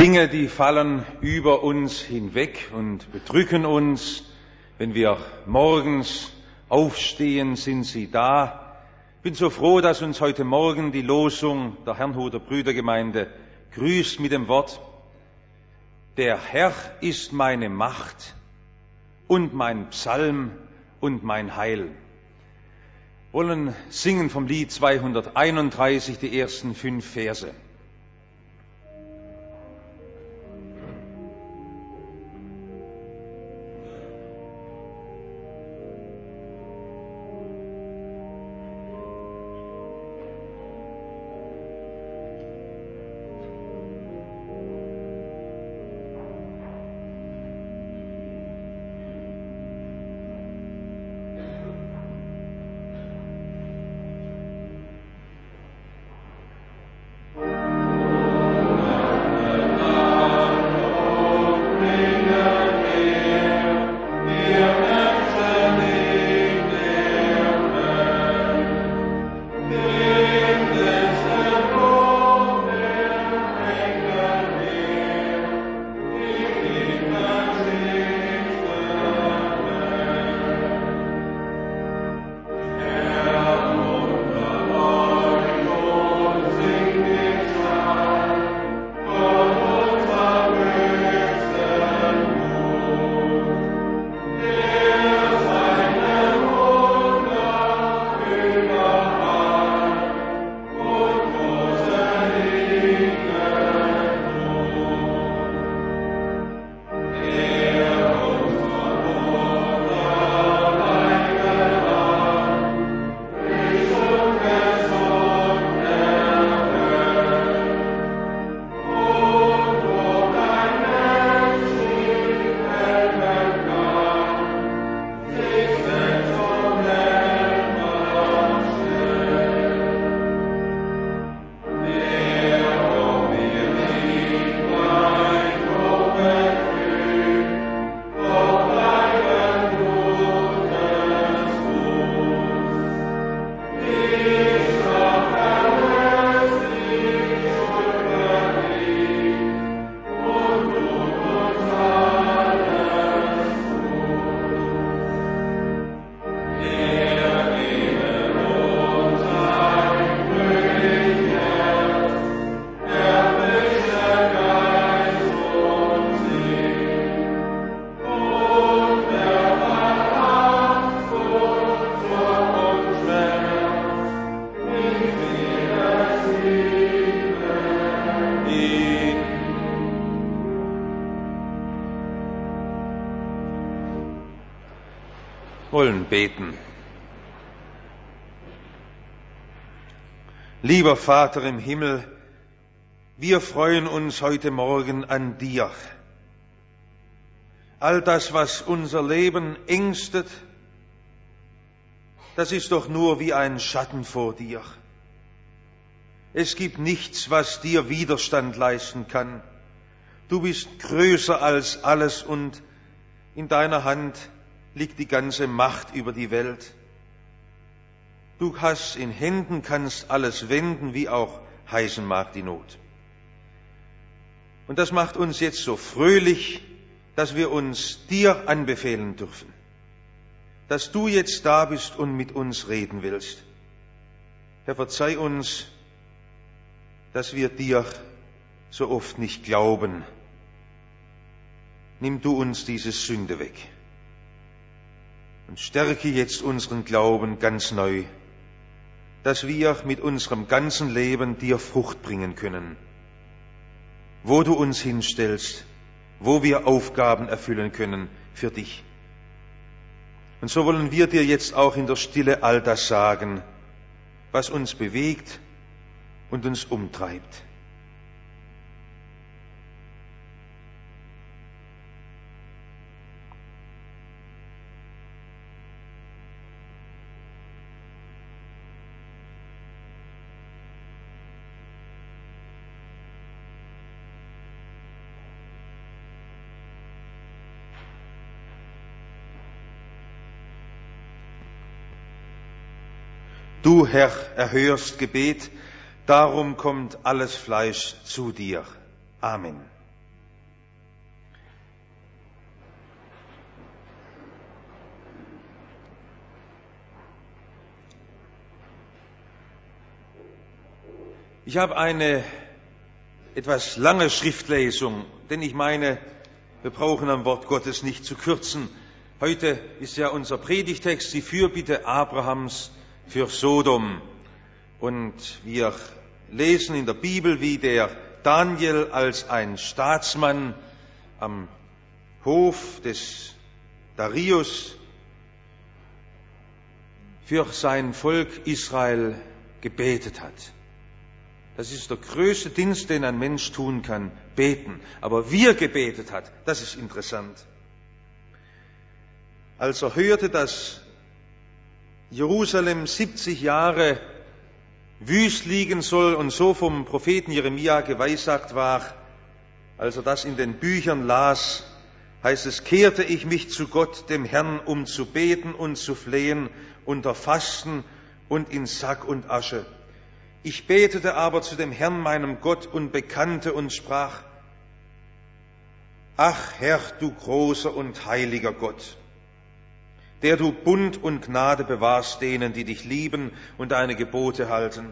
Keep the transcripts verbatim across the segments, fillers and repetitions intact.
Dinge, die fallen über uns hinweg und bedrücken uns. Wenn wir morgens aufstehen, sind sie da. Ich bin so froh, dass uns heute Morgen die Losung der Herrnhuter Brüdergemeinde grüßt mit dem Wort: Der Herr ist meine Macht und mein Psalm und mein Heil. Wir wollen singen vom Lied zweihunderteinunddreißig, die ersten fünf Verse. Wollen beten. Lieber Vater im Himmel, wir freuen uns heute Morgen an dir. All das, was unser Leben ängstet, das ist doch nur wie ein Schatten vor dir. Es gibt nichts, was dir Widerstand leisten kann. Du bist größer als alles und in deiner Hand liegt die ganze Macht über die Welt. Du hast in Händen, kannst alles wenden, wie auch heißen mag die Not. Und das macht uns jetzt so fröhlich, dass wir uns dir anbefehlen dürfen, dass du jetzt da bist und mit uns reden willst. Herr, verzeih uns, dass wir dir so oft nicht glauben. Nimm du uns diese Sünde weg. Und stärke jetzt unseren Glauben ganz neu, dass wir mit unserem ganzen Leben dir Frucht bringen können. Wo du uns hinstellst, wo wir Aufgaben erfüllen können für dich. Und so wollen wir dir jetzt auch in der Stille all das sagen, was uns bewegt und uns umtreibt. Du, Herr, erhörst Gebet, darum kommt alles Fleisch zu dir. Amen. Ich habe eine etwas lange Schriftlesung, denn ich meine, wir brauchen am Wort Gottes nicht zu kürzen. Heute ist ja unser Predigtext die Fürbitte Abrahams für Sodom. Und wir lesen in der Bibel, wie der Daniel als ein Staatsmann am Hof des Darius für sein Volk Israel gebetet hat. Das ist der größte Dienst, den ein Mensch tun kann, beten. Aber wie er gebetet hat, das ist interessant. Als er hörte, dass Jerusalem siebzig Jahre wüst liegen soll und so vom Propheten Jeremia geweissagt war, als er das in den Büchern las, heißt es, kehrte ich mich zu Gott, dem Herrn, um zu beten und zu flehen unter Fasten und in Sack und Asche. Ich betete aber zu dem Herrn, meinem Gott, und bekannte und sprach, ach Herr, du großer und heiliger Gott, der du Bund und Gnade bewahrst denen, die dich lieben und deine Gebote halten.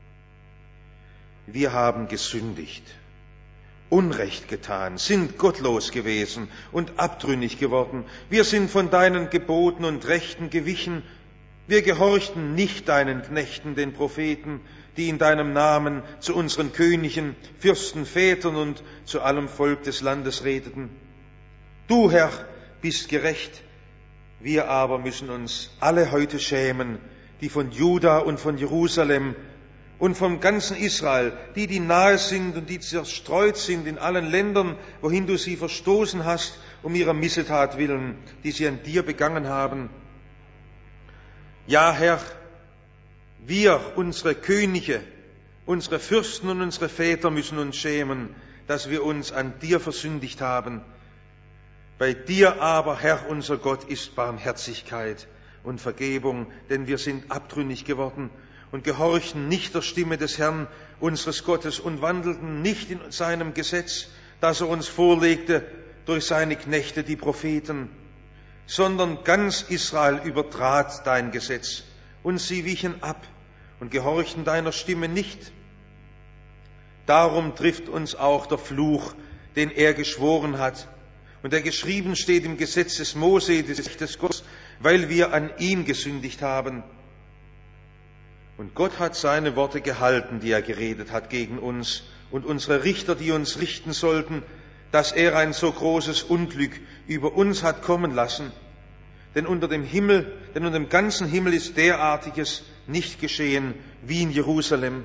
Wir haben gesündigt, Unrecht getan, sind gottlos gewesen und abtrünnig geworden. Wir sind von deinen Geboten und Rechten gewichen. Wir gehorchten nicht deinen Knechten, den Propheten, die in deinem Namen zu unseren Königen, Fürsten, Vätern und zu allem Volk des Landes redeten. Du, Herr, bist gerecht. Wir aber müssen uns alle heute schämen, die von Juda und von Jerusalem und vom ganzen Israel, die, die nahe sind und die zerstreut sind in allen Ländern, wohin du sie verstoßen hast, um ihrer Missetat willen, die sie an dir begangen haben. Ja, Herr, wir, unsere Könige, unsere Fürsten und unsere Väter müssen uns schämen, dass wir uns an dir versündigt haben. Bei dir aber, Herr, unser Gott, ist Barmherzigkeit und Vergebung, denn wir sind abtrünnig geworden und gehorchten nicht der Stimme des Herrn, unseres Gottes, und wandelten nicht in seinem Gesetz, das er uns vorlegte durch seine Knechte, die Propheten, sondern ganz Israel übertrat dein Gesetz, und sie wichen ab und gehorchten deiner Stimme nicht. Darum trifft uns auch der Fluch, den er geschworen hat, und der geschrieben steht im Gesetz des Mose, des Gottes, weil wir an ihm gesündigt haben. Und Gott hat seine Worte gehalten, die er geredet hat gegen uns und unsere Richter, die uns richten sollten, dass er ein so großes Unglück über uns hat kommen lassen. Denn unter dem Himmel, denn unter dem ganzen Himmel ist derartiges nicht geschehen wie in Jerusalem.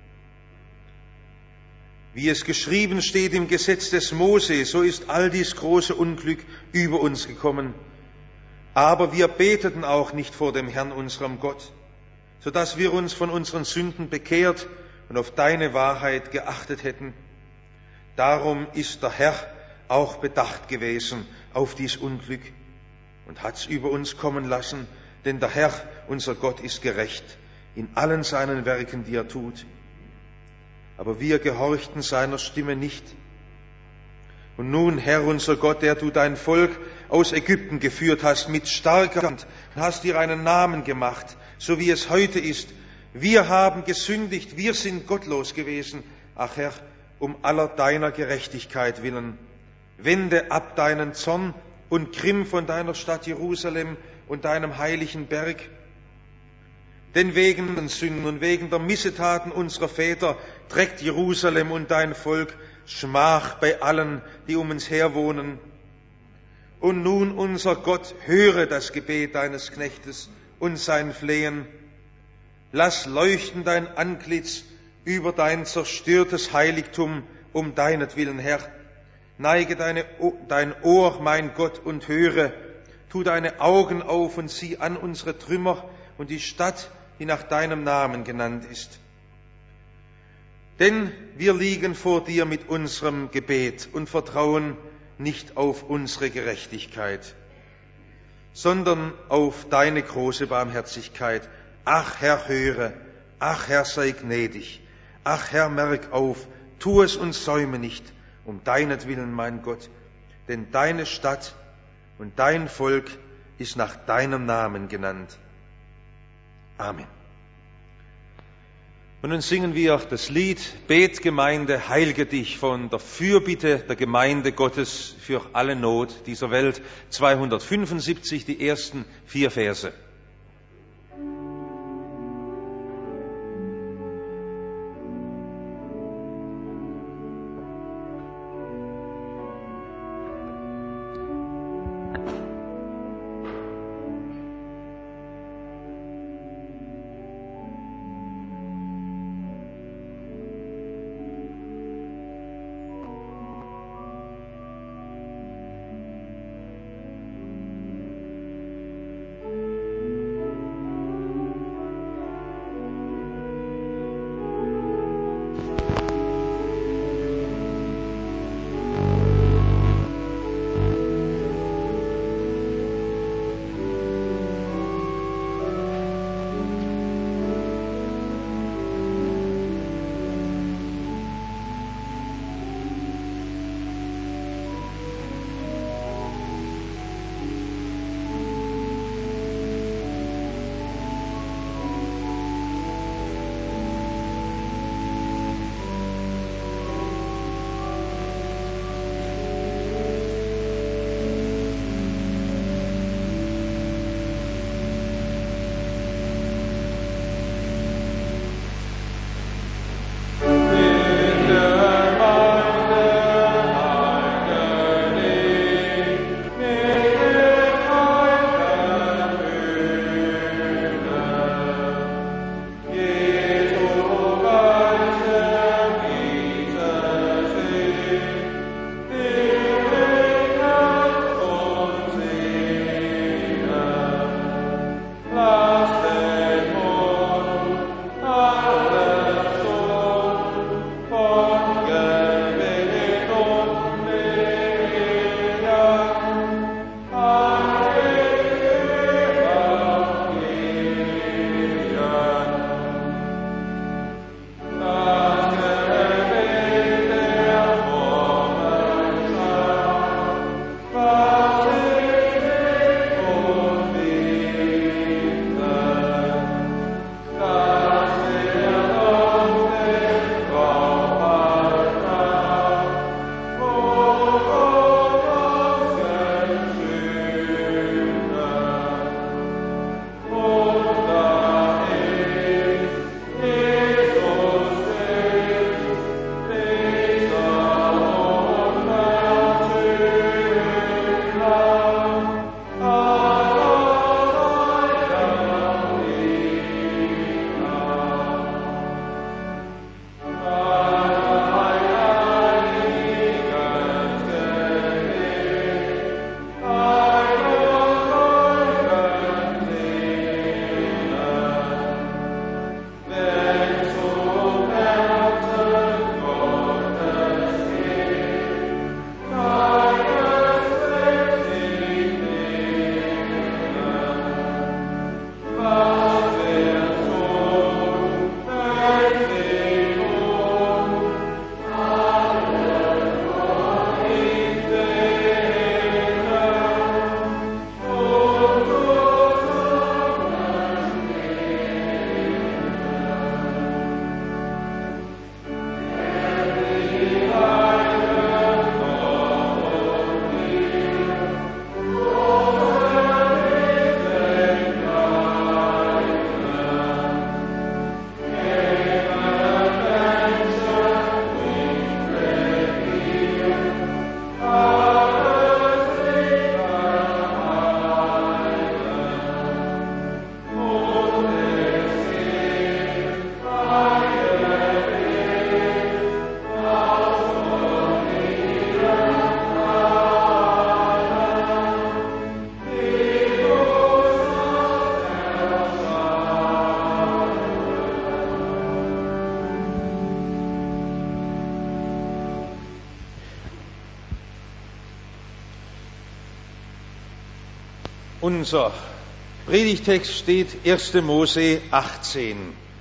Wie es geschrieben steht im Gesetz des Mose, so ist all dies große Unglück über uns gekommen. Aber wir beteten auch nicht vor dem Herrn, unserem Gott, so dass wir uns von unseren Sünden bekehrt und auf deine Wahrheit geachtet hätten. Darum ist der Herr auch bedacht gewesen auf dies Unglück und hat's über uns kommen lassen, denn der Herr, unser Gott, ist gerecht in allen seinen Werken, die er tut. Aber wir gehorchten seiner Stimme nicht. Und nun, Herr, unser Gott, der du dein Volk aus Ägypten geführt hast mit starker Hand und hast dir einen Namen gemacht, so wie es heute ist. Wir haben gesündigt, wir sind gottlos gewesen. Ach Herr, um aller deiner Gerechtigkeit willen, wende ab deinen Zorn und Grimm von deiner Stadt Jerusalem und deinem heiligen Berg. Denn wegen den Sünden und wegen der Missetaten unserer Väter trägt Jerusalem und dein Volk Schmach bei allen, die um uns her wohnen. Und nun, unser Gott, höre das Gebet deines Knechtes und sein Flehen. Lass leuchten dein Antlitz über dein zerstörtes Heiligtum um deinetwillen, Herr. Neige deine, dein Ohr, mein Gott, und höre. Tu deine Augen auf und sieh an unsere Trümmer und die Stadt, die nach deinem Namen genannt ist. Denn wir liegen vor dir mit unserem Gebet und vertrauen nicht auf unsere Gerechtigkeit, sondern auf deine große Barmherzigkeit. Ach Herr, höre, ach Herr, sei gnädig, ach Herr, merk auf, tu es und säume nicht, um deinetwillen, mein Gott, denn deine Stadt und dein Volk ist nach deinem Namen genannt. Amen. Und nun singen wir das Lied Betgemeinde, heilge dich von der Fürbitte der Gemeinde Gottes für alle Not dieser Welt. zweihundertfünfundsiebzig, die ersten vier Verse. Unser Predigtext steht erster Mose achtzehn,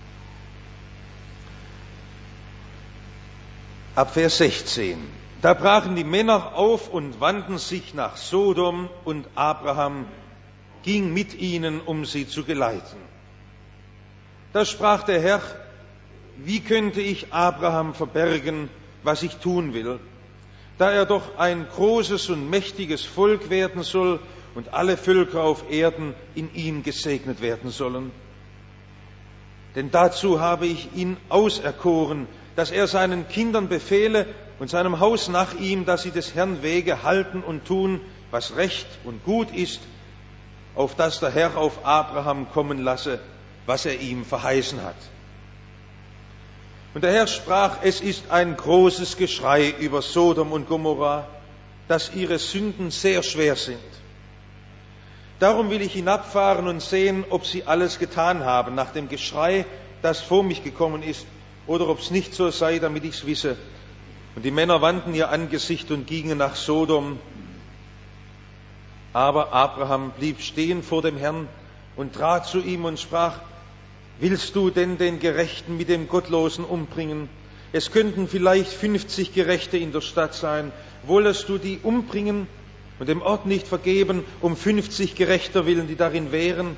ab Vers sechzehn. Da brachen die Männer auf und wandten sich nach Sodom, und Abraham ging mit ihnen, um sie zu geleiten. Da sprach der Herr: wie könnte ich Abraham verbergen, was ich tun will, da er doch ein großes und mächtiges Volk werden soll und alle Völker auf Erden in ihm gesegnet werden sollen. Denn dazu habe ich ihn auserkoren, dass er seinen Kindern befehle und seinem Haus nach ihm, dass sie des Herrn Wege halten und tun, was recht und gut ist, auf dass der Herr auf Abraham kommen lasse, was er ihm verheißen hat. Und der Herr sprach, es ist ein großes Geschrei über Sodom und Gomorra, dass ihre Sünden sehr schwer sind. Darum will ich hinabfahren und sehen, ob sie alles getan haben, nach dem Geschrei, das vor mich gekommen ist, oder ob es nicht so sei, damit ich es wisse. Und die Männer wandten ihr Angesicht und gingen nach Sodom. Aber Abraham blieb stehen vor dem Herrn und trat zu ihm und sprach, willst du denn den Gerechten mit dem Gottlosen umbringen? Es könnten vielleicht fünfzig Gerechte in der Stadt sein. Wollest du die umbringen und dem Ort nicht vergeben, um fünfzig Gerechter willen, die darin wären?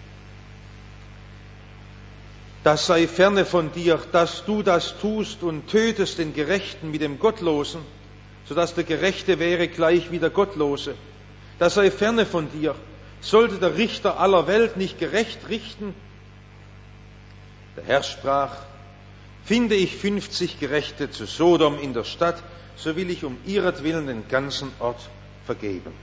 Das sei ferne von dir, dass du das tust und tötest den Gerechten mit dem Gottlosen, sodass der Gerechte wäre gleich wie der Gottlose. Das sei ferne von dir. Sollte der Richter aller Welt nicht gerecht richten? Der Herr sprach, finde ich fünfzig Gerechte zu Sodom in der Stadt, so will ich um ihretwillen den ganzen Ort vergeben.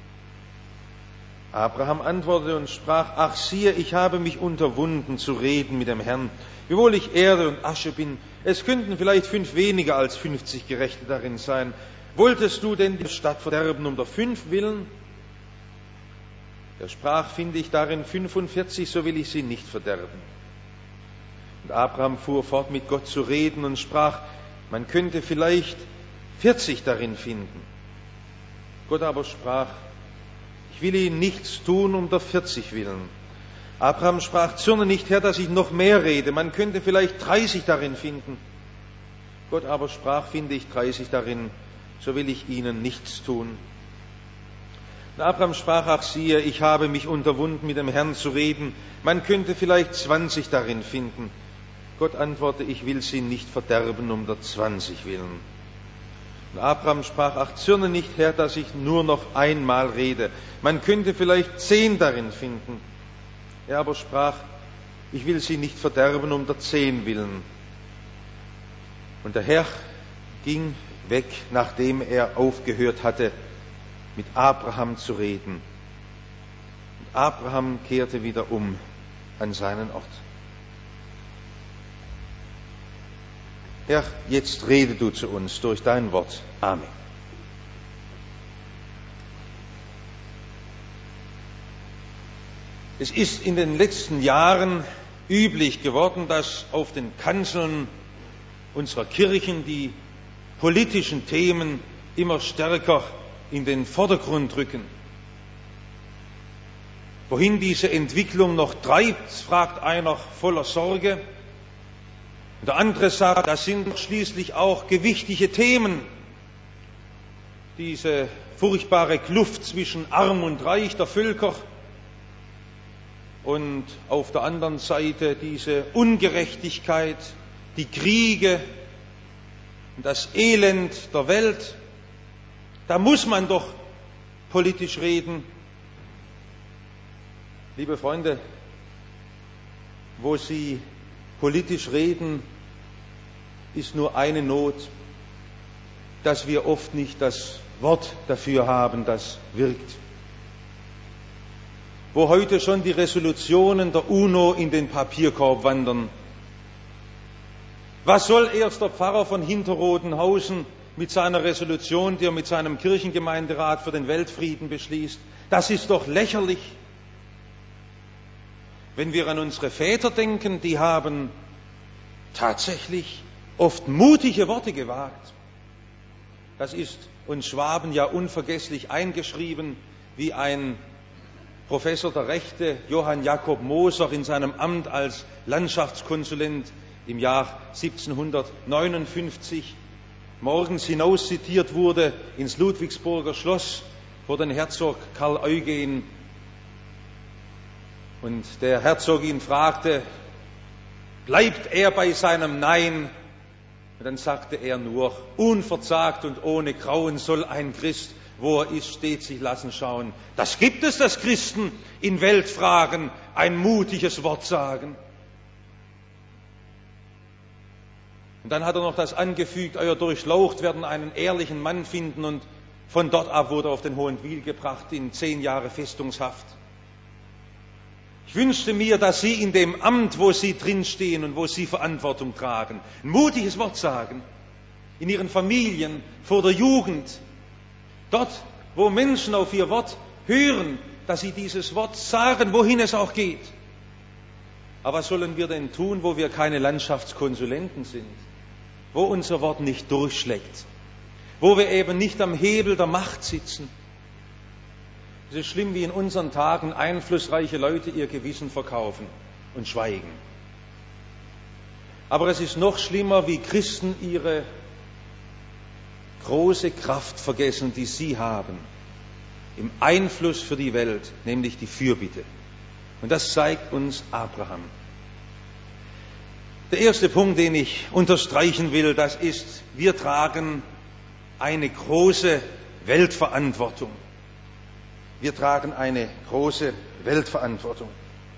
Abraham antwortete und sprach, ach siehe, ich habe mich unterwunden zu reden mit dem Herrn, wiewohl ich Erde und Asche bin. Es könnten vielleicht fünf weniger als fünfzig Gerechte darin sein. Wolltest du denn die Stadt verderben um der fünf willen? Er sprach, finde ich darin fünfundvierzig, so will ich sie nicht verderben. Und Abraham fuhr fort, mit Gott zu reden und sprach, man könnte vielleicht vierzig darin finden. Gott aber sprach, ich will ihnen nichts tun um der vierzig willen. Abraham sprach, zürne nicht, Herr, dass ich noch mehr rede. Man könnte vielleicht dreißig darin finden. Gott aber sprach, finde ich dreißig darin, so will ich ihnen nichts tun. Und Abraham sprach, ach siehe, ich habe mich unterwunden, mit dem Herrn zu reden. Man könnte vielleicht zwanzig darin finden. Gott antwortete, ich will sie nicht verderben um der zwanzig willen. Und Abraham sprach, ach zürne nicht, Herr, dass ich nur noch einmal rede. Man könnte vielleicht zehn darin finden. Er aber sprach, ich will sie nicht verderben um der zehn willen. Und der Herr ging weg, nachdem er aufgehört hatte, mit Abraham zu reden. Und Abraham kehrte wieder um an seinen Ort. Herr, jetzt rede du zu uns durch dein Wort. Amen. Es ist in den letzten Jahren üblich geworden, dass auf den Kanzeln unserer Kirchen die politischen Themen immer stärker in den Vordergrund rücken. Wohin diese Entwicklung noch treibt, fragt einer voller Sorge. Und der andere sagt, das sind schließlich auch gewichtige Themen. Diese furchtbare Kluft zwischen Arm und Reich der Völker und auf der anderen Seite diese Ungerechtigkeit, die Kriege und das Elend der Welt. Da muss man doch politisch reden. Liebe Freunde, wo Sie politisch reden, ist nur eine Not, dass wir oft nicht das Wort dafür haben, das wirkt. Wo heute schon die Resolutionen der UNO in den Papierkorb wandern. Was soll erst der Pfarrer von Hinterrodenhausen mit seiner Resolution, die er mit seinem Kirchengemeinderat für den Weltfrieden beschließt? Das ist doch lächerlich. Wenn wir an unsere Väter denken, die haben tatsächlich oft mutige Worte gewagt. Das ist uns Schwaben ja unvergesslich eingeschrieben, wie ein Professor der Rechte, Johann Jakob Moser, in seinem Amt als Landschaftskonsulent im Jahr siebzehnhundertneunundfünfzig morgens hinaus zitiert wurde ins Ludwigsburger Schloss vor den Herzog Karl Eugen. Und der Herzog ihn fragte, Bleibt er bei seinem Nein? Und dann sagte er nur, unverzagt und ohne Grauen soll ein Christ, wo er ist, steht, sich lassen schauen. Das gibt es, dass Christen in Weltfragen ein mutiges Wort sagen. Und dann hat er noch das angefügt, euer Durchlaucht werden einen ehrlichen Mann finden, und von dort ab wurde er auf den Hohenwil gebracht in zehn Jahre Festungshaft. Ich wünschte mir, dass Sie in dem Amt, wo Sie drinstehen und wo Sie Verantwortung tragen, ein mutiges Wort sagen, in Ihren Familien, vor der Jugend, dort, wo Menschen auf Ihr Wort hören, dass Sie dieses Wort sagen, wohin es auch geht. Aber was sollen wir denn tun, wo wir keine Landschaftskonsulenten sind, wo unser Wort nicht durchschlägt, wo wir eben nicht am Hebel der Macht sitzen? Es ist schlimm, wie in unseren Tagen einflussreiche Leute ihr Gewissen verkaufen und schweigen. Aber es ist noch schlimmer, wie Christen ihre große Kraft vergessen, die sie haben, im Einfluss für die Welt, nämlich die Fürbitte. Und das zeigt uns Abraham. Der erste Punkt, den ich unterstreichen will, das ist, wir tragen eine große Weltverantwortung. Wir tragen eine große Weltverantwortung.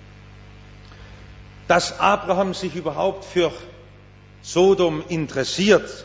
Dass Abraham sich überhaupt für Sodom interessiert.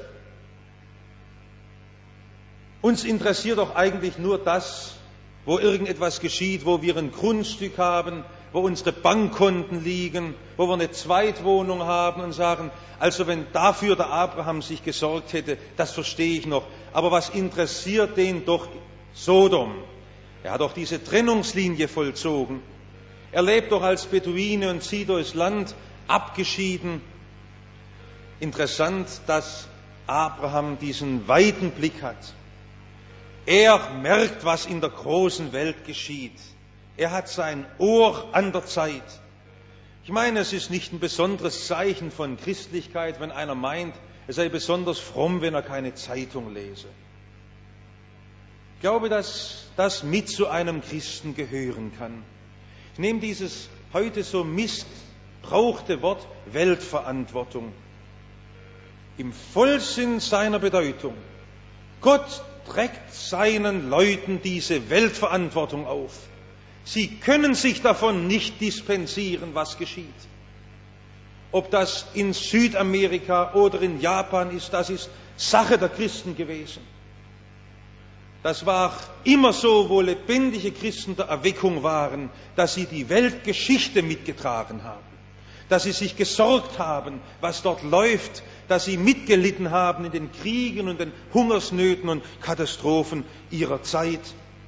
Uns interessiert doch eigentlich nur das, wo irgendetwas geschieht, wo wir ein Grundstück haben, wo unsere Bankkonten liegen, wo wir eine Zweitwohnung haben und sagen, also wenn dafür der Abraham sich gesorgt hätte, das verstehe ich noch. Aber was interessiert den doch Sodom? Er hat auch diese Trennungslinie vollzogen. Er lebt doch als Beduine und zieht durchs Land, abgeschieden. Interessant, dass Abraham diesen weiten Blick hat. Er merkt, was in der großen Welt geschieht. Er hat sein Ohr an der Zeit. Ich meine, es ist nicht ein besonderes Zeichen von Christlichkeit, wenn einer meint, er sei besonders fromm, wenn er keine Zeitung lese. Ich glaube, dass das mit zu einem Christen gehören kann. Ich nehme dieses heute so missbrauchte Wort Weltverantwortung im Vollsinn seiner Bedeutung. Gott trägt seinen Leuten diese Weltverantwortung auf. Sie können sich davon nicht dispensieren, was geschieht. Ob das in Südamerika oder in Japan ist, das ist Sache der Christen gewesen. Das war immer so, wo lebendige Christen der Erweckung waren, dass sie die Weltgeschichte mitgetragen haben, dass sie sich gesorgt haben, was dort läuft, dass sie mitgelitten haben in den Kriegen und den Hungersnöten und Katastrophen ihrer Zeit.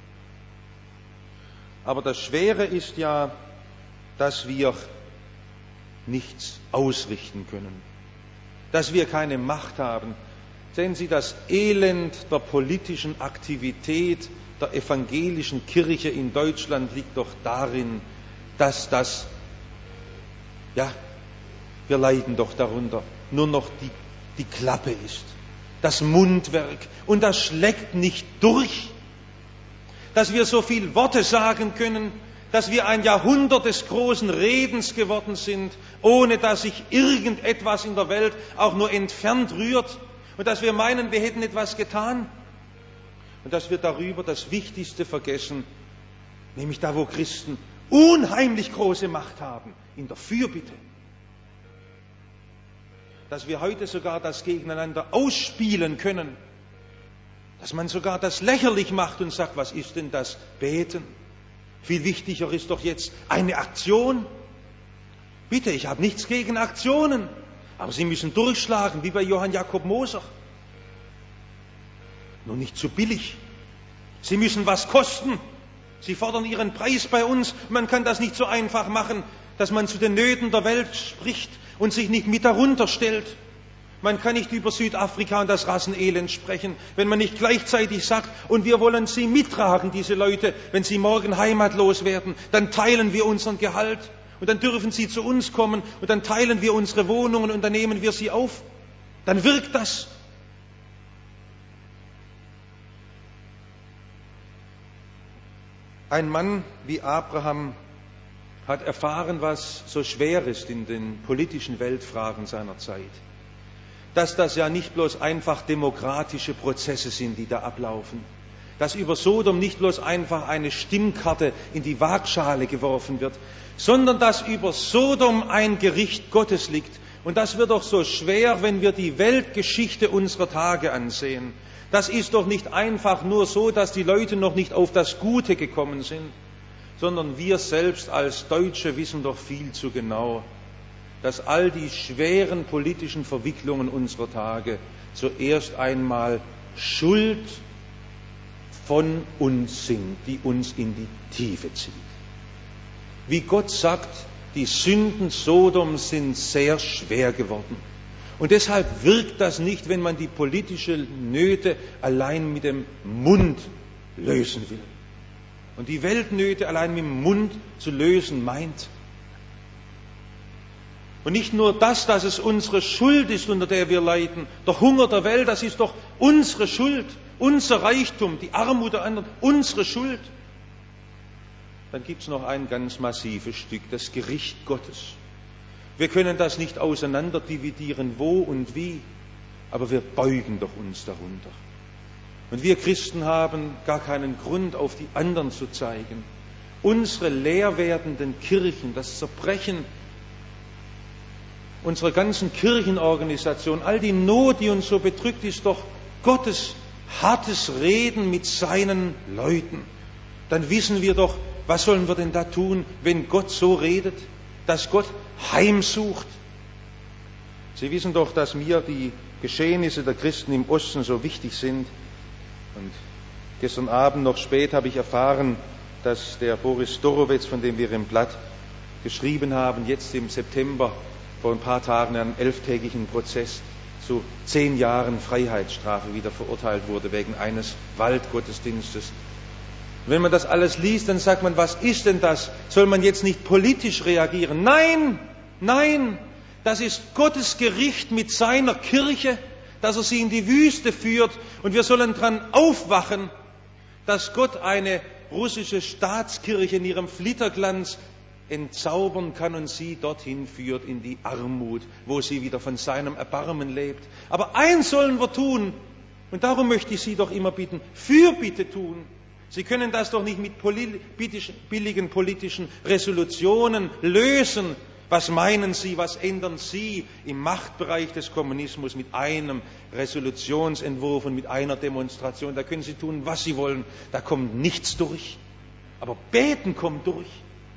Aber das Schwere ist ja, dass wir nichts ausrichten können, dass wir keine Macht haben. Sehen Sie, das Elend der politischen Aktivität der evangelischen Kirche in Deutschland liegt doch darin, dass das, ja, wir leiden doch darunter, nur noch die, die Klappe ist, das Mundwerk, und das schlägt nicht durch, dass wir so viel Worte sagen können, dass wir ein Jahrhundert des großen Redens geworden sind, ohne dass sich irgendetwas in der Welt auch nur entfernt rührt. Und dass wir meinen, wir hätten etwas getan. Und dass wir darüber das Wichtigste vergessen, nämlich da, wo Christen unheimlich große Macht haben, in der Fürbitte. Dass wir heute sogar das gegeneinander ausspielen können. Dass man sogar das lächerlich macht und sagt, was ist denn das Beten? Viel wichtiger ist doch jetzt eine Aktion. Bitte, ich habe nichts gegen Aktionen. Aber sie müssen durchschlagen, wie bei Johann Jakob Moser. Nur nicht zu billig. Sie müssen was kosten. Sie fordern ihren Preis bei uns. Man kann das nicht so einfach machen, dass man zu den Nöten der Welt spricht und sich nicht mit darunter stellt. Man kann nicht über Südafrika und das Rassenelend sprechen, wenn man nicht gleichzeitig sagt, und wir wollen sie mittragen, diese Leute, wenn sie morgen heimatlos werden, dann teilen wir unseren Gehalt. Und dann dürfen sie zu uns kommen und dann teilen wir unsere Wohnungen und dann nehmen wir sie auf. Dann wirkt das. Ein Mann wie Abraham hat erfahren, was so schwer ist in den politischen Weltfragen seiner Zeit. Dass das ja nicht bloß einfach demokratische Prozesse sind, die da ablaufen. Dass über Sodom nicht bloß einfach eine Stimmkarte in die Waagschale geworfen wird, sondern dass über Sodom ein Gericht Gottes liegt. Und das wird doch so schwer, wenn wir die Weltgeschichte unserer Tage ansehen. Das ist doch nicht einfach nur so, dass die Leute noch nicht auf das Gute gekommen sind, sondern wir selbst als Deutsche wissen doch viel zu genau, dass all die schweren politischen Verwicklungen unserer Tage zuerst einmal Schuld von uns sind, die uns in die Tiefe zieht. Wie Gott sagt, die Sünden Sodoms sind sehr schwer geworden. Und deshalb wirkt das nicht, wenn man die politischen Nöte allein mit dem Mund lösen will. Und die Weltnöte allein mit dem Mund zu lösen meint. Und nicht nur das, dass es unsere Schuld ist, unter der wir leiden. Der Hunger der Welt, das ist doch unsere Schuld. Unser Reichtum, die Armut der anderen, unsere Schuld. Dann gibt es noch ein ganz massives Stück, das Gericht Gottes. Wir können das nicht auseinander dividieren, wo und wie, aber wir beugen doch uns darunter. Und wir Christen haben gar keinen Grund, auf die anderen zu zeigen. Unsere leer werdenden Kirchen, das Zerbrechen unserer ganzen Kirchenorganisation, all die Not, die uns so bedrückt, ist doch Gottes hartes Reden mit seinen Leuten. Dann wissen wir doch, was sollen wir denn da tun, wenn Gott so redet, dass Gott heimsucht? Sie wissen doch, dass mir die Geschehnisse der Christen im Osten so wichtig sind. Und gestern Abend noch spät habe ich erfahren, dass der Boris Dorowetz, von dem wir im Blatt geschrieben haben, jetzt im September vor ein paar Tagen in einem elftägigen Prozess zu zehn Jahren Freiheitsstrafe wieder verurteilt wurde wegen eines Waldgottesdienstes. Wenn man das alles liest, dann sagt man, was ist denn das? Soll man jetzt nicht politisch reagieren? Nein, nein, das ist Gottes Gericht mit seiner Kirche, dass er sie in die Wüste führt, und wir sollen dran aufwachen, dass Gott eine russische Staatskirche in ihrem Flitterglanz entzaubern kann und sie dorthin führt in die Armut, wo sie wieder von seinem Erbarmen lebt. Aber eins sollen wir tun, und darum möchte ich Sie doch immer bitten, Fürbitte tun. Sie können das doch nicht mit billigen politischen Resolutionen lösen. Was meinen Sie, was ändern Sie im Machtbereich des Kommunismus mit einem Resolutionsentwurf und mit einer Demonstration? Da können Sie tun, was Sie wollen, da kommt nichts durch. Aber beten kommt durch.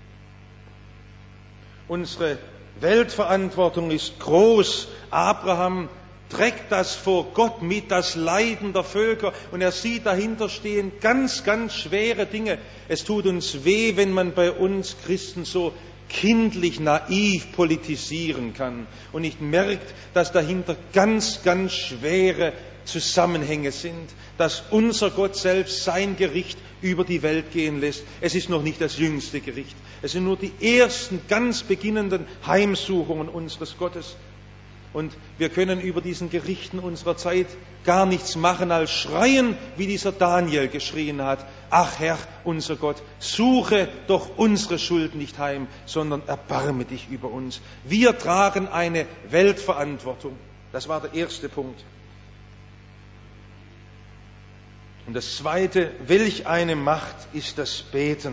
Unsere Weltverantwortung ist groß. Abraham trägt das vor Gott mit, das Leiden der Völker, und er sieht dahinter stehen ganz, ganz schwere Dinge. Es tut uns weh, wenn man bei uns Christen so kindlich naiv politisieren kann und nicht merkt, dass dahinter ganz, ganz schwere Zusammenhänge sind, dass unser Gott selbst sein Gericht über die Welt gehen lässt. Es ist noch nicht das jüngste Gericht. Es sind nur die ersten ganz beginnenden Heimsuchungen unseres Gottes. Und wir können über diesen Gerichten unserer Zeit gar nichts machen als schreien, wie dieser Daniel geschrien hat: Ach Herr, unser Gott, suche doch unsere Schuld nicht heim, sondern erbarme dich über uns. Wir tragen eine Weltverantwortung. Das war der erste Punkt. Und das zweite: Welch eine Macht ist das Beten.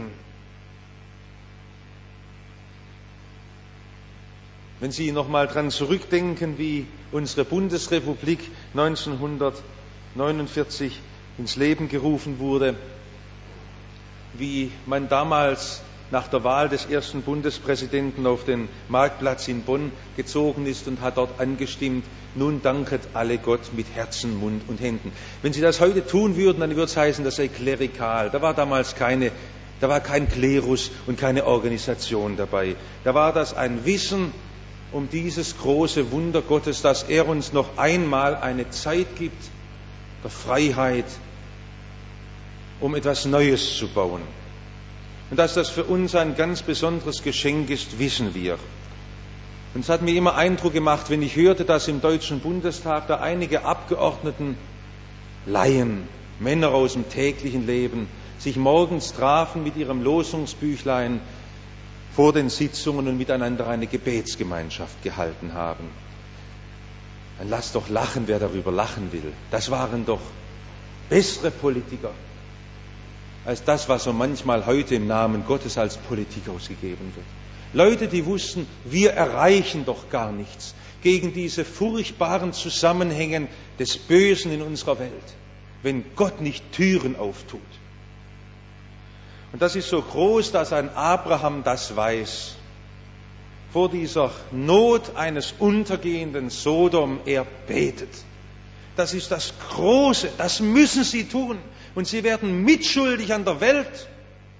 Wenn Sie noch mal dran zurückdenken, wie unsere Bundesrepublik neunzehnhundertneunundvierzig ins Leben gerufen wurde, wie man damals nach der Wahl des ersten Bundespräsidenten auf den Marktplatz in Bonn gezogen ist und hat dort angestimmt: Nun danket alle Gott mit Herzen, Mund und Händen. Wenn Sie das heute tun würden, dann würde es heißen, das sei klerikal. Da war damals keine, da war kein Klerus und keine Organisation dabei. Da war das ein Wissen um dieses große Wunder Gottes, dass er uns noch einmal eine Zeit gibt der Freiheit, um etwas Neues zu bauen. Und dass das für uns ein ganz besonderes Geschenk ist, wissen wir. Und es hat mir immer Eindruck gemacht, wenn ich hörte, dass im Deutschen Bundestag da einige Abgeordneten, Laien, Männer aus dem täglichen Leben, sich morgens trafen mit ihrem Losungsbüchlein vor den Sitzungen und miteinander eine Gebetsgemeinschaft gehalten haben. Dann lass doch lachen, wer darüber lachen will. Das waren doch bessere Politiker als das, was so manchmal heute im Namen Gottes als Politik ausgegeben wird. Leute, die wussten, wir erreichen doch gar nichts gegen diese furchtbaren Zusammenhänge des Bösen in unserer Welt, wenn Gott nicht Türen auftut. Und das ist so groß, dass ein Abraham das weiß. Vor dieser Not eines untergehenden Sodom, er betet. Das ist das Große, das müssen sie tun. Und sie werden mitschuldig an der Welt.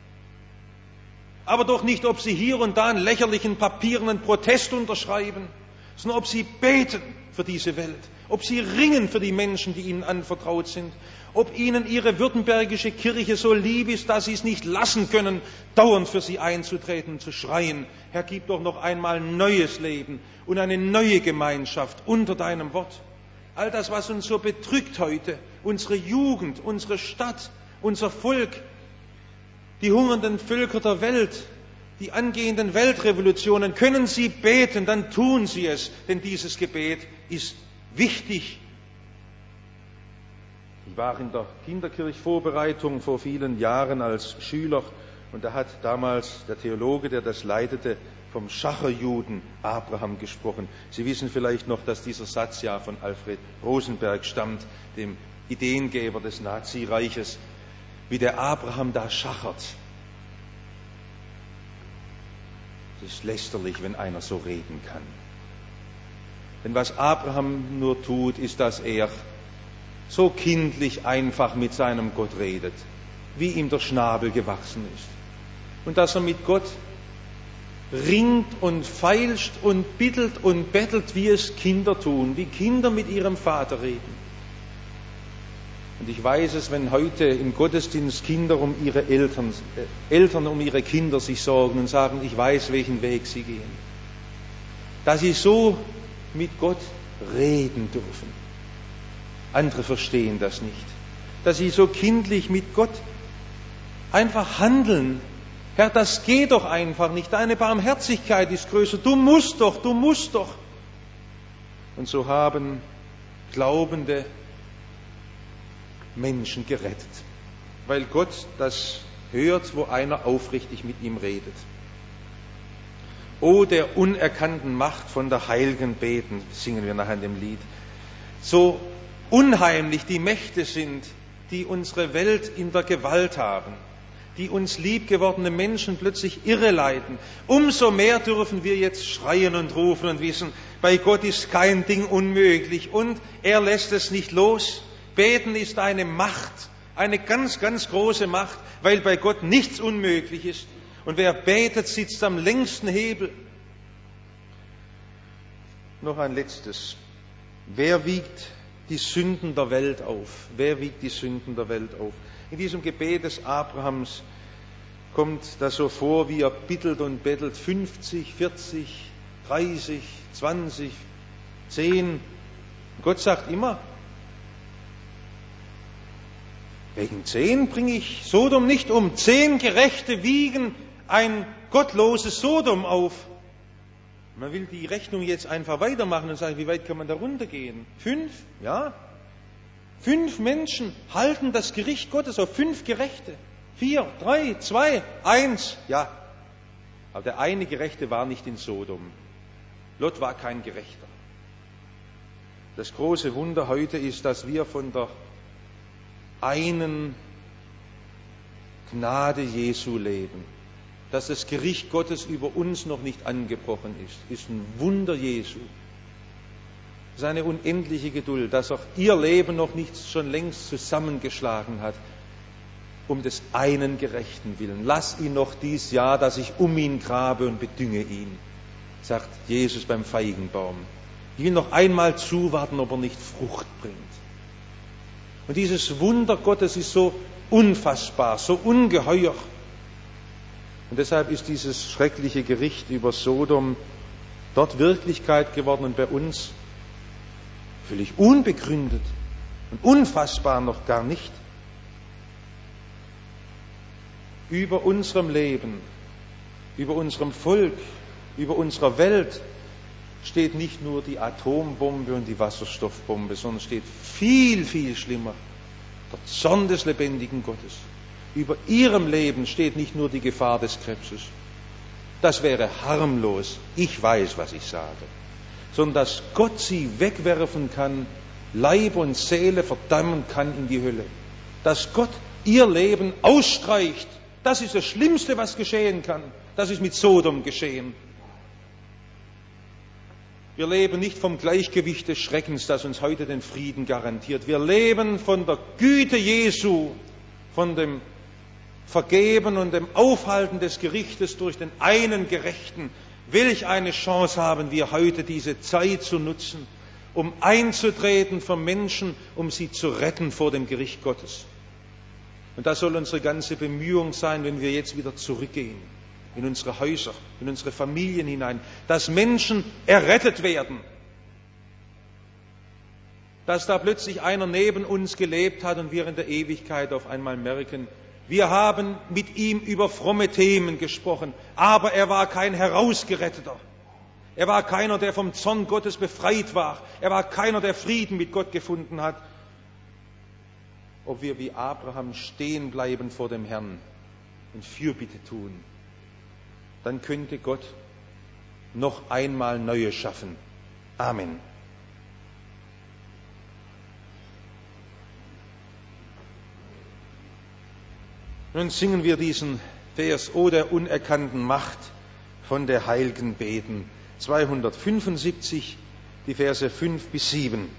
Aber doch nicht, ob sie hier und da in lächerlichen Papieren einen Protest unterschreiben, sondern ob sie beten für diese Welt, ob sie ringen für die Menschen, die ihnen anvertraut sind, ob ihnen ihre württembergische Kirche so lieb ist, dass sie es nicht lassen können, dauernd für sie einzutreten und zu schreien: Herr, gib doch noch einmal ein neues Leben und eine neue Gemeinschaft unter deinem Wort. All das, was uns so bedrückt heute, unsere Jugend, unsere Stadt, unser Volk, die hungernden Völker der Welt, die angehenden Weltrevolutionen, können Sie beten, dann tun Sie es, denn dieses Gebet ist wichtig. Ich war in der Kinderkirchvorbereitung vor vielen Jahren als Schüler und da hat damals der Theologe, der das leitete, vom Schacherjuden Abraham gesprochen. Sie wissen vielleicht noch, dass dieser Satz ja von Alfred Rosenberg stammt, dem Ideengeber des Nazireiches, wie der Abraham da schachert. Es ist lästerlich, wenn einer so reden kann. Denn was Abraham nur tut, ist, dass er so kindlich einfach mit seinem Gott redet, wie ihm der Schnabel gewachsen ist. Und dass er mit Gott ringt und feilscht und bittelt und bettelt, wie es Kinder tun, wie Kinder mit ihrem Vater reden. Und ich weiß es, wenn heute im Gottesdienst Kinder um ihre Eltern, äh, Eltern um ihre Kinder sich sorgen und sagen, ich weiß, welchen Weg sie gehen. Dass sie so mit Gott reden dürfen. Andere verstehen das nicht. Dass sie so kindlich mit Gott einfach handeln. Herr, das geht doch einfach nicht. Deine Barmherzigkeit ist größer. Du musst doch, du musst doch. Und so haben Glaubende Menschen gerettet, weil Gott das hört, wo einer aufrichtig mit ihm redet. O der unerkannten Macht von der heiligen Beten, singen wir nachher in dem Lied. So unheimlich die Mächte sind, die unsere Welt in der Gewalt haben, die uns liebgewordene Menschen plötzlich irreleiten. Umso mehr dürfen wir jetzt schreien und rufen und wissen, bei Gott ist kein Ding unmöglich und er lässt es nicht los. Beten ist eine Macht, eine ganz, ganz große Macht, weil bei Gott nichts unmöglich ist. Und wer betet, sitzt am längsten Hebel. Noch ein letztes. Wer wiegt die Sünden der Welt auf? Wer wiegt die Sünden der Welt auf? In diesem Gebet des Abrahams kommt das so vor, wie er bittelt und bettelt. fünfzig, vierzig, dreißig, zwanzig, zehn. Gott sagt immer, wegen zehn bringe ich Sodom nicht um. Zehn Gerechte wiegen ein gottloses Sodom auf. Man will die Rechnung jetzt einfach weitermachen und sagen, wie weit kann man da runtergehen? Fünf? Ja. Fünf Menschen halten das Gericht Gottes auf. Fünf Gerechte. Vier, drei, zwei, eins. Ja. Aber der eine Gerechte war nicht in Sodom. Lot war kein Gerechter. Das große Wunder heute ist, dass wir von der einen Gnade Jesu leben, dass das Gericht Gottes über uns noch nicht angebrochen ist, ist ein Wunder Jesu. Seine unendliche Geduld, dass auch ihr Leben noch nicht schon längst zusammengeschlagen hat, um des einen Gerechten willen. Lass ihn noch dies Jahr, dass ich um ihn grabe und bedünge ihn, sagt Jesus beim Feigenbaum. Ich will noch einmal zuwarten, ob er nicht Frucht bringt. Und dieses Wunder Gottes ist so unfassbar, so ungeheuer. Und deshalb ist dieses schreckliche Gericht über Sodom dort Wirklichkeit geworden und bei uns völlig unbegründet und unfassbar noch gar nicht. Über unserem Leben über unserem Volk, über unserer Welt steht nicht nur die Atombombe und die Wasserstoffbombe, sondern steht viel, viel schlimmer der Zorn des lebendigen Gottes. Über ihrem Leben steht nicht nur die Gefahr des Krebses. Das wäre harmlos. Ich weiß, was ich sage. Sondern dass Gott sie wegwerfen kann, Leib und Seele verdammen kann in die Hölle. Dass Gott ihr Leben ausstreicht. Das ist das Schlimmste, was geschehen kann. Das ist mit Sodom geschehen. Wir leben nicht vom Gleichgewicht des Schreckens, das uns heute den Frieden garantiert. Wir leben von der Güte Jesu, von dem Vergeben und dem Aufhalten des Gerichtes durch den einen Gerechten. Welch eine Chance haben wir heute, diese Zeit zu nutzen, um einzutreten für Menschen, um sie zu retten vor dem Gericht Gottes. Und das soll unsere ganze Bemühung sein, wenn wir jetzt wieder zurückgehen in unsere Häuser, in unsere Familien hinein, dass Menschen errettet werden, dass da plötzlich einer neben uns gelebt hat und wir in der Ewigkeit auf einmal merken, wir haben mit ihm über fromme Themen gesprochen, aber er war kein Herausgeretteter. Er war keiner, der vom Zorn Gottes befreit war. Er war keiner, der Frieden mit Gott gefunden hat. Ob wir wie Abraham stehen bleiben vor dem Herrn und Fürbitte tun, dann könnte Gott noch einmal Neues schaffen. Amen. Nun singen wir diesen Vers, O der unerkannten Macht, von der Heiligen beten. zweihundertfünfundsiebzig, die Verse fünf bis sieben.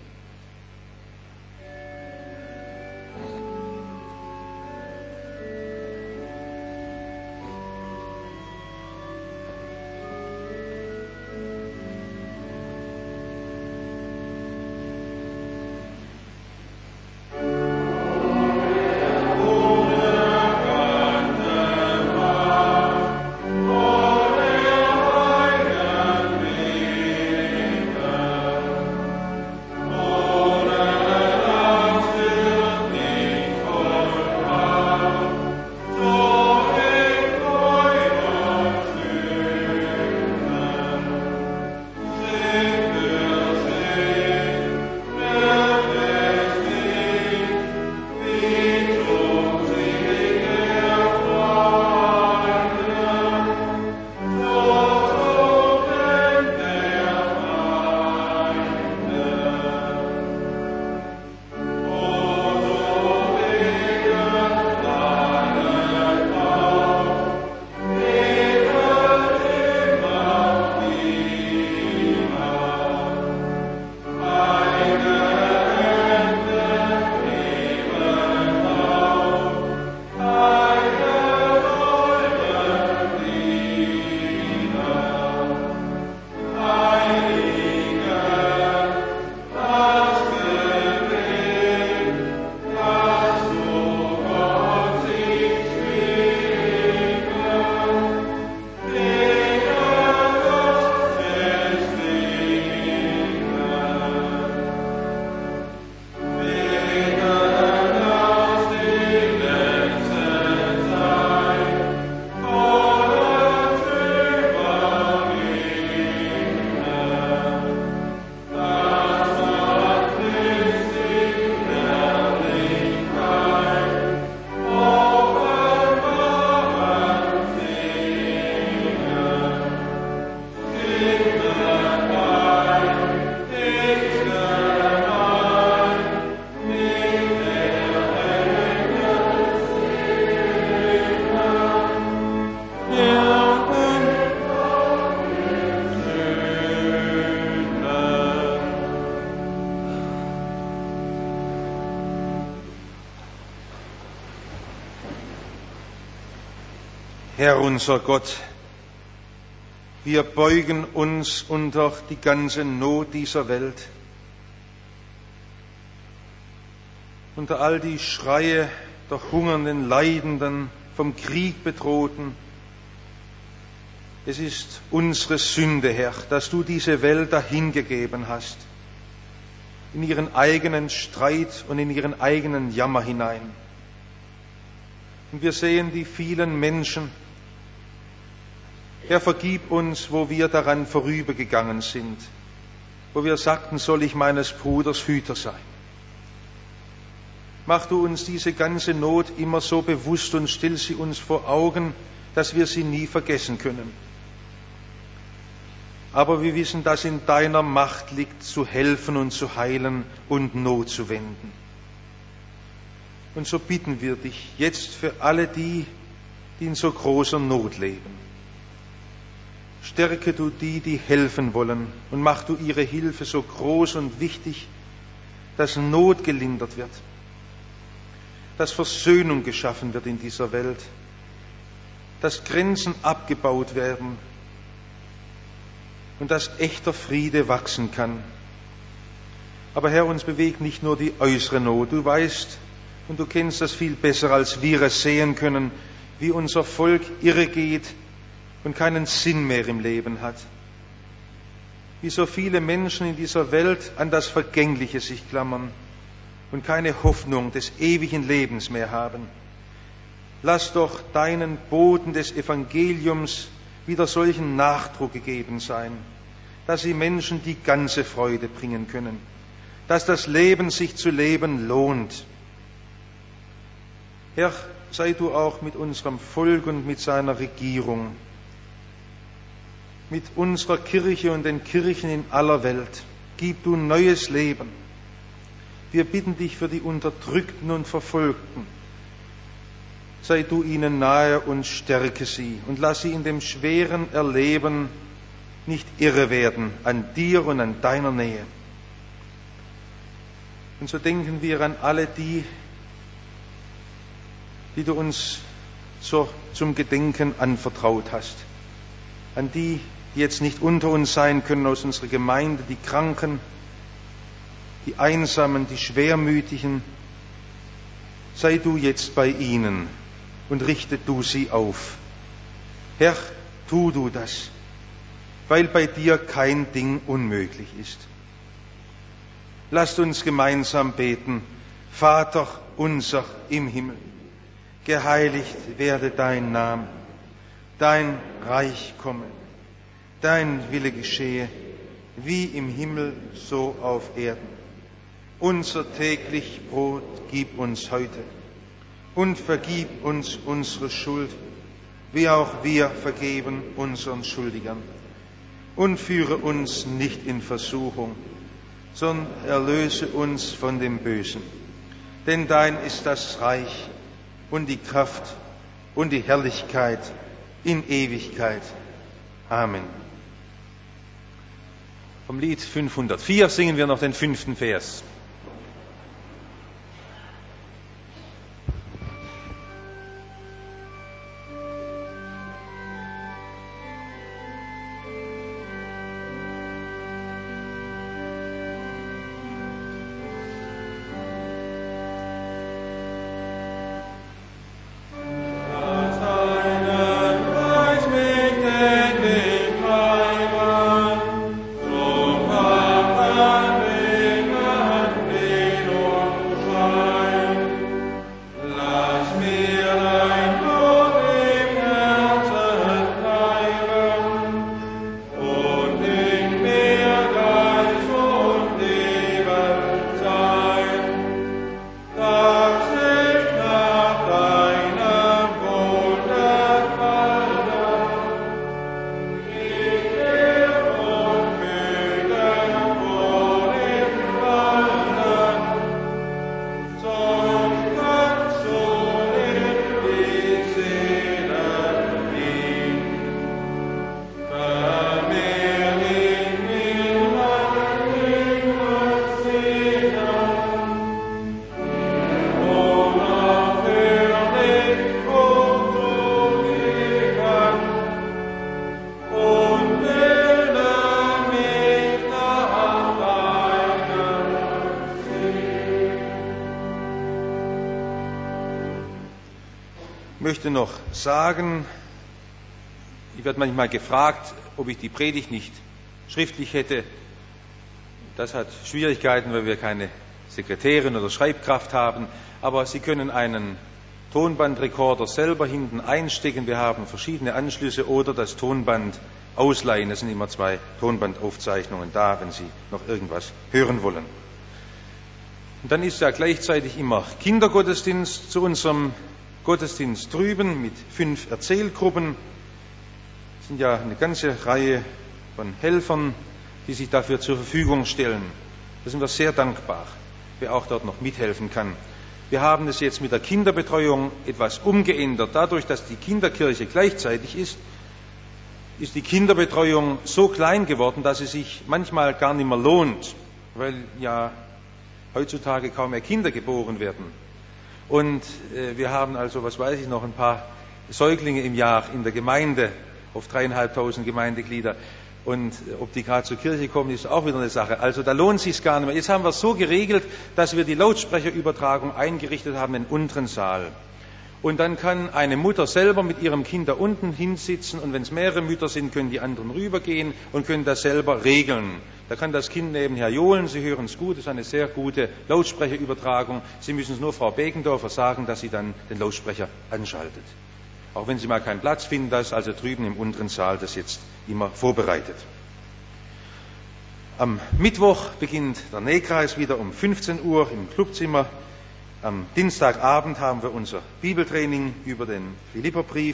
Herr unser Gott, wir beugen uns unter die ganze Not dieser Welt, unter all die Schreie der hungernden, Leidenden, vom Krieg bedrohten. Es ist unsere Sünde, Herr, dass du diese Welt dahingegeben hast, in ihren eigenen Streit und in ihren eigenen Jammer hinein. Und wir sehen die vielen Menschen, Herr, vergib uns, wo wir daran vorübergegangen sind, wo wir sagten, soll ich meines Bruders Hüter sein. Mach du uns diese ganze Not immer so bewusst und still sie uns vor Augen, dass wir sie nie vergessen können. Aber wir wissen, dass in deiner Macht liegt, zu helfen und zu heilen und Not zu wenden. Und so bitten wir dich jetzt für alle die, die in so großer Not leben. Stärke du die, die helfen wollen, und mach du ihre Hilfe so groß und wichtig, dass Not gelindert wird, dass Versöhnung geschaffen wird in dieser Welt, dass Grenzen abgebaut werden und dass echter Friede wachsen kann. Aber Herr, uns bewegt nicht nur die äußere Not. Du weißt und du kennst das viel besser, als wir es sehen können, wie unser Volk irregeht und keinen Sinn mehr im Leben hat. Wie so viele Menschen in dieser Welt an das Vergängliche sich klammern und keine Hoffnung des ewigen Lebens mehr haben. Lass doch deinen Boten des Evangeliums wieder solchen Nachdruck gegeben sein, dass sie Menschen die ganze Freude bringen können, dass das Leben sich zu leben lohnt. Herr, sei du auch mit unserem Volk und mit seiner Regierung, mit unserer Kirche und den Kirchen in aller Welt. Gib du neues Leben. Wir bitten dich für die Unterdrückten und Verfolgten. Sei du ihnen nahe und stärke sie und lass sie in dem schweren Erleben nicht irre werden an dir und an deiner Nähe. Und so denken wir an alle die, die du uns zur, zum Gedenken anvertraut hast. An die, die jetzt nicht unter uns sein können aus unserer Gemeinde, die Kranken, die Einsamen, die Schwermütigen. Sei du jetzt bei ihnen und richte du sie auf. Herr, tu du das, weil bei dir kein Ding unmöglich ist. Lasst uns gemeinsam beten. Vater unser im Himmel, geheiligt werde dein Name, dein Reich komme, dein Wille geschehe, wie im Himmel, so auf Erden. Unser täglich Brot gib uns heute und vergib uns unsere Schuld, wie auch wir vergeben unseren Schuldigern. Und führe uns nicht in Versuchung, sondern erlöse uns von dem Bösen. Denn dein ist das Reich und die Kraft und die Herrlichkeit in Ewigkeit. Amen. Vom Lied fünfhundertvier singen wir noch den fünften Vers. Ich möchte noch sagen, ich werde manchmal gefragt, ob ich die Predigt nicht schriftlich hätte. Das hat Schwierigkeiten, weil wir keine Sekretärin oder Schreibkraft haben. Aber Sie können einen Tonbandrekorder selber hinten einstecken. Wir haben verschiedene Anschlüsse oder das Tonband ausleihen. Es sind immer zwei Tonbandaufzeichnungen da, wenn Sie noch irgendwas hören wollen. Und dann ist ja gleichzeitig immer Kindergottesdienst zu unserem Gottesdienst drüben mit fünf Erzählgruppen. Es sind ja eine ganze Reihe von Helfern, die sich dafür zur Verfügung stellen. Da sind wir sehr dankbar, wer auch dort noch mithelfen kann. Wir haben es jetzt mit der Kinderbetreuung etwas umgeändert. Dadurch, dass die Kinderkirche gleichzeitig ist, ist die Kinderbetreuung so klein geworden, dass es sich manchmal gar nicht mehr lohnt, weil ja heutzutage kaum mehr Kinder geboren werden. Und äh, wir haben also, was weiß ich noch, ein paar Säuglinge im Jahr in der Gemeinde, auf dreieinhalbtausend Gemeindeglieder. Und ob die gerade zur Kirche kommen, ist auch wieder eine Sache. Also da lohnt es sich gar nicht mehr. Jetzt haben wir es so geregelt, dass wir die Lautsprecherübertragung eingerichtet haben im unteren Saal. Und dann kann eine Mutter selber mit ihrem Kind da unten hinsitzen und wenn es mehrere Mütter sind, können die anderen rübergehen und können das selber regeln. Da kann das Kind nebenher johlen, Sie hören es gut, das ist eine sehr gute Lautsprecherübertragung. Sie müssen es nur Frau Beckendorfer sagen, dass sie dann den Lautsprecher anschaltet. Auch wenn Sie mal keinen Platz finden, das ist also drüben im unteren Saal das jetzt immer vorbereitet. Am Mittwoch beginnt der Nähkreis wieder um fünfzehn Uhr im Clubzimmer. Am Dienstagabend haben wir unser Bibeltraining über den Philipperbrief.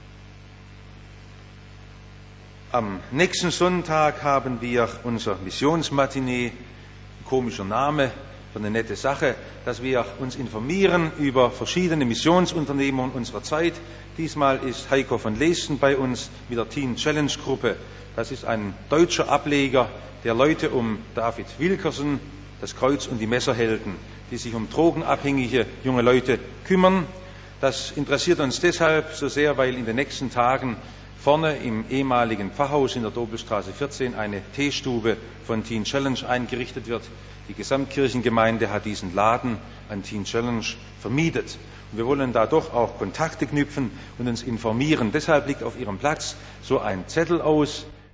Am nächsten Sonntag haben wir unser Missionsmatinee, komischer Name, für eine nette Sache, dass wir uns informieren über verschiedene Missionsunternehmungen unserer Zeit. Diesmal ist Heiko von Leesten bei uns mit der Teen Challenge Gruppe. Das ist ein deutscher Ableger der Leute um David Wilkerson, das Kreuz und die Messerhelden, die sich um drogenabhängige junge Leute kümmern. Das interessiert uns deshalb so sehr, weil in den nächsten Tagen vorne im ehemaligen Pfarrhaus in der Dobelstraße vierzehn eine Teestube von Teen Challenge eingerichtet wird. Die Gesamtkirchengemeinde hat diesen Laden an Teen Challenge vermietet. Und wir wollen da doch auch Kontakte knüpfen und uns informieren. Deshalb liegt auf Ihrem Platz so ein Zettel aus,